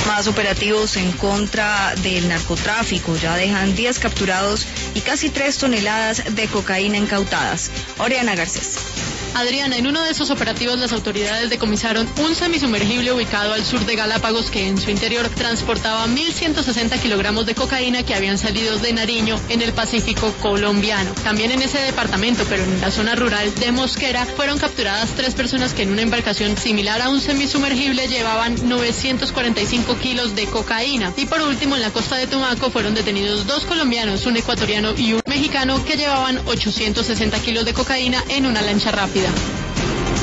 Más operativos en contra del narcotráfico ya dejan 10 capturados y casi 3 toneladas de cocaína incautadas. Oriana Garcés. Adriana, en uno de esos operativos las autoridades decomisaron un semisumergible ubicado al sur de Galápagos que en su interior transportaba 1.160 kilogramos de cocaína que habían salido de Nariño en el Pacífico colombiano. También en ese departamento, pero en la zona rural de Mosquera, fueron capturadas 3 personas que en una embarcación similar a un semisumergible llevaban 945 kilos de cocaína. Y por último, en la costa de Tumaco fueron detenidos 2 colombianos, un ecuatoriano y un mexicano que llevaban 860 kilos de cocaína en una lancha rápida.